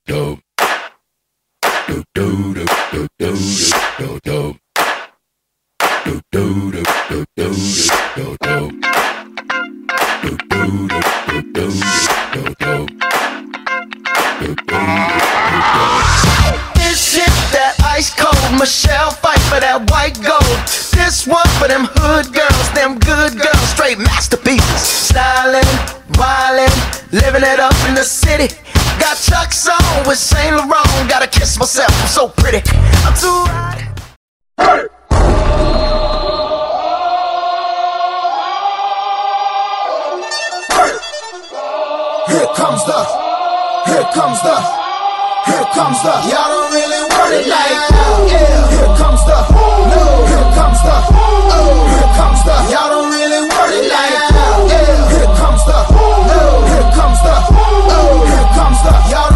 do do do do do do do do do do do do do do do. This shit that ice cold, Michelle fight for that white gold. This one for them hood girls, them good girls, straight masterpieces. Stylin', wildin', living it up in the city. Got Chuck's on with Saint Laurent, gotta kiss myself, I'm so pretty. I'm too hot. Hey! Here comes the, y'all don't really want it like that. Yeah. Here comes the, y'all don't really want it like that. Yeah. Here comes the, y'all